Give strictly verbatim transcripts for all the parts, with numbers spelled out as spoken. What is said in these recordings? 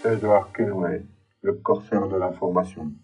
Edward Kenway, le corsaire de l'information.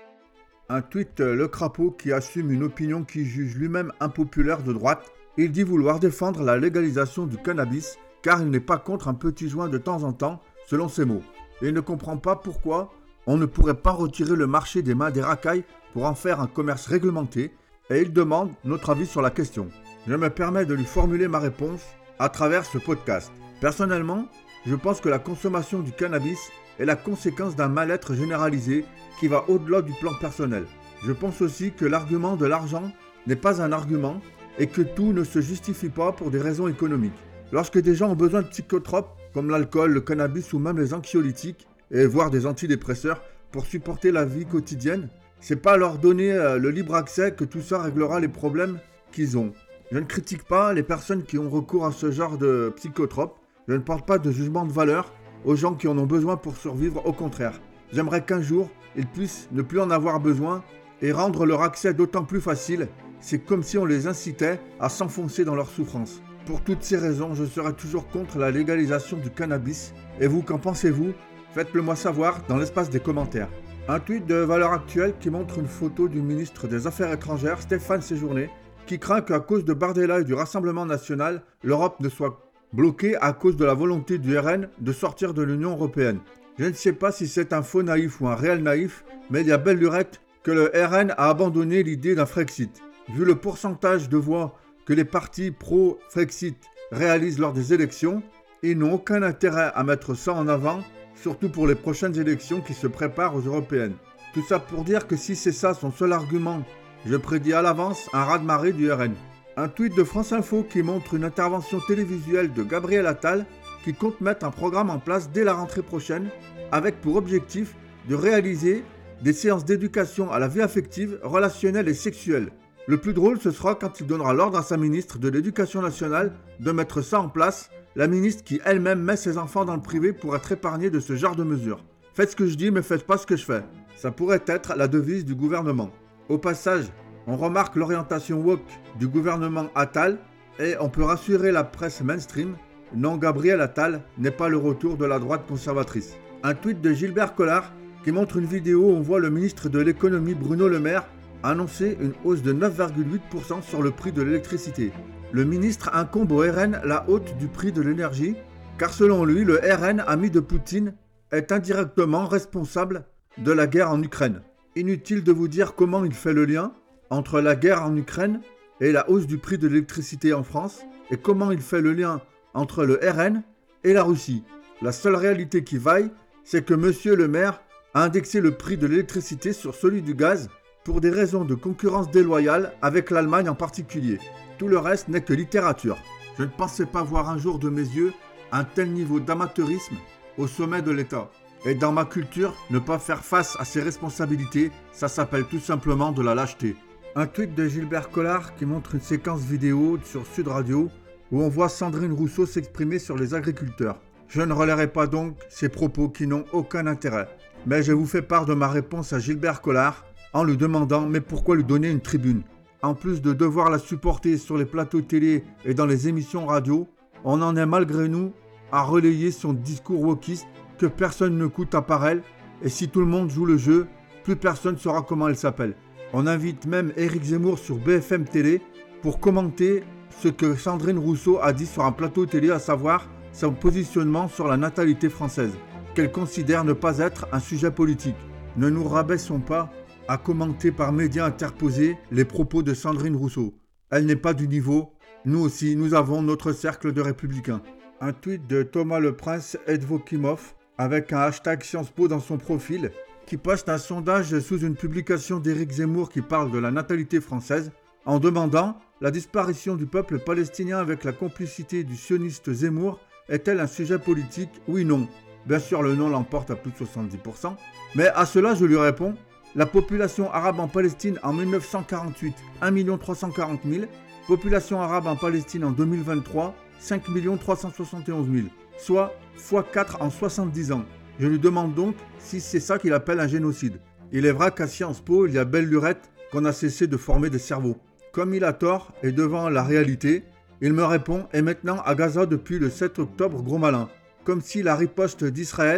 Un tweet Le Crapaud qui assume une opinion qui juge lui-même impopulaire de droite. Il dit vouloir défendre la légalisation du cannabis car il n'est pas contre un petit joint de temps en temps, selon ses mots. Il ne comprend pas pourquoi on ne pourrait pas retirer le marché des mains des racailles pour en faire un commerce réglementé et il demande notre avis sur la question. Je me permets de lui formuler ma réponse à travers ce podcast. Personnellement, je pense que la consommation du cannabis est la conséquence d'un mal-être généralisé qui va au-delà du plan personnel. Je pense aussi que l'argument de l'argent n'est pas un argument et que tout ne se justifie pas pour des raisons économiques. Lorsque des gens ont besoin de psychotropes comme l'alcool, le cannabis ou même les anxiolytiques et voire des antidépresseurs pour supporter la vie quotidienne, c'est pas leur donner le libre accès que tout ça réglera les problèmes qu'ils ont. Je ne critique pas les personnes qui ont recours à ce genre de psychotropes. Je ne porte pas de jugement de valeur aux gens qui en ont besoin pour survivre, au contraire. J'aimerais qu'un jour, ils puissent ne plus en avoir besoin et rendre leur accès d'autant plus facile. C'est comme si on les incitait à s'enfoncer dans leur souffrance. Pour toutes ces raisons, je serai toujours contre la légalisation du cannabis. Et vous, qu'en pensez-vous? Faites-le moi savoir dans l'espace des commentaires. Un tweet de Valeurs Actuelles qui montre une photo du ministre des Affaires étrangères, Stéphane Séjourné, qui craint qu'à cause de Bardella et du Rassemblement national, l'Europe ne soit bloquée à cause de la volonté du R N de sortir de l'Union européenne. Je ne sais pas si c'est un faux naïf ou un réel naïf, mais il y a belle lurette que le R N a abandonné l'idée d'un Frexit. Vu le pourcentage de voix que les partis pro-Frexit réalisent lors des élections, ils n'ont aucun intérêt à mettre ça en avant, surtout pour les prochaines élections qui se préparent aux européennes. Tout ça pour dire que si c'est ça son seul argument, je prédis à l'avance un raz-de-marée du R N. Un tweet de France Info qui montre une intervention télévisuelle de Gabriel Attal qui compte mettre un programme en place dès la rentrée prochaine avec pour objectif de réaliser des séances d'éducation à la vie affective, relationnelle et sexuelle. Le plus drôle, ce sera quand il donnera l'ordre à sa ministre de l'Éducation nationale de mettre ça en place, la ministre qui elle-même met ses enfants dans le privé pour être épargnée de ce genre de mesures. Faites ce que je dis, mais faites pas ce que je fais. Ça pourrait être la devise du gouvernement. Au passage, on remarque l'orientation woke du gouvernement Attal et on peut rassurer la presse mainstream, non, Gabriel Attal n'est pas le retour de la droite conservatrice. Un tweet de Gilbert Collard qui montre une vidéo où on voit le ministre de l'économie Bruno Le Maire annoncer une hausse de neuf virgule huit pour cent sur le prix de l'électricité. Le ministre incombe au R N la hausse du prix de l'énergie, car selon lui, le R N, ami de Poutine, est indirectement responsable de la guerre en Ukraine. Inutile de vous dire comment il fait le lien entre la guerre en Ukraine et la hausse du prix de l'électricité en France, et comment il fait le lien entre le R N et la Russie. La seule réalité qui vaille, c'est que monsieur le maire a indexé le prix de l'électricité sur celui du gaz pour des raisons de concurrence déloyale avec l'Allemagne en particulier. Tout le reste n'est que littérature. Je ne pensais pas voir un jour de mes yeux un tel niveau d'amateurisme au sommet de l'État. Et dans ma culture, ne pas faire face à ses responsabilités, ça s'appelle tout simplement de la lâcheté. Un tweet de Gilbert Collard qui montre une séquence vidéo sur Sud Radio où on voit Sandrine Rousseau s'exprimer sur les agriculteurs. Je ne relayerai pas donc ces propos qui n'ont aucun intérêt. Mais je vous fais part de ma réponse à Gilbert Collard en lui demandant mais pourquoi lui donner une tribune. En plus de devoir la supporter sur les plateaux télé et dans les émissions radio, on en est malgré nous à relayer son discours wokiste que personne ne coûte à part elle, et si tout le monde joue le jeu, plus personne ne saura comment elle s'appelle. On invite même Éric Zemmour sur B F M Télé pour commenter ce que Sandrine Rousseau a dit sur un plateau télé, à savoir son positionnement sur la natalité française, qu'elle considère ne pas être un sujet politique. Ne nous rabaissons pas à commenter par médias interposés les propos de Sandrine Rousseau. Elle n'est pas du niveau, nous aussi, nous avons notre cercle de républicains. Un tweet de Thomas Le Prince Edvokimov avec un hashtag Sciences Po dans son profil qui poste un sondage sous une publication d'Éric Zemmour qui parle de la natalité française en demandant la disparition du peuple palestinien avec la complicité du sioniste Zemmour est-elle un sujet politique? Oui, non. Bien sûr, le non l'emporte à plus de soixante-dix pour cent. Mais à cela, je lui réponds, la population arabe en Palestine en mille neuf cent quarante-huit, un million trois cent quarante mille. Population arabe en Palestine en deux mille vingt-trois, cinq millions trois cent soixante et onze mille. Soit fois quatre en soixante-dix ans. Je lui demande donc si c'est ça qu'il appelle un génocide. Il est vrai qu'à Sciences Po, il y a belle lurette qu'on a cessé de former des cerveaux. Comme il a tort et devant la réalité, il me répond « Et maintenant à Gaza depuis le sept octobre, gros malin ». Comme si la riposte d'Israël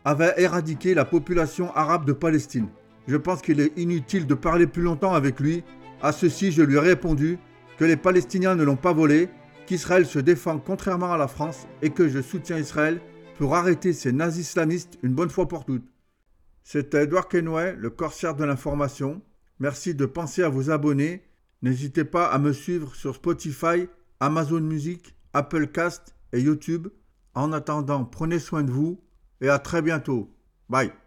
avait éradiqué la population arabe de Palestine. Je pense qu'il est inutile de parler plus longtemps avec lui. À ceci, je lui ai répondu que les Palestiniens ne l'ont pas volé, qu'Israël se défend contrairement à la France et que je soutiens Israël pour arrêter ces nazis islamistes une bonne fois pour toutes. C'était Edouard Kenway, le corsaire de l'information. Merci de penser à vous abonner. N'hésitez pas à me suivre sur Spotify, Amazon Music, Apple Cast et YouTube. En attendant, prenez soin de vous et à très bientôt. Bye.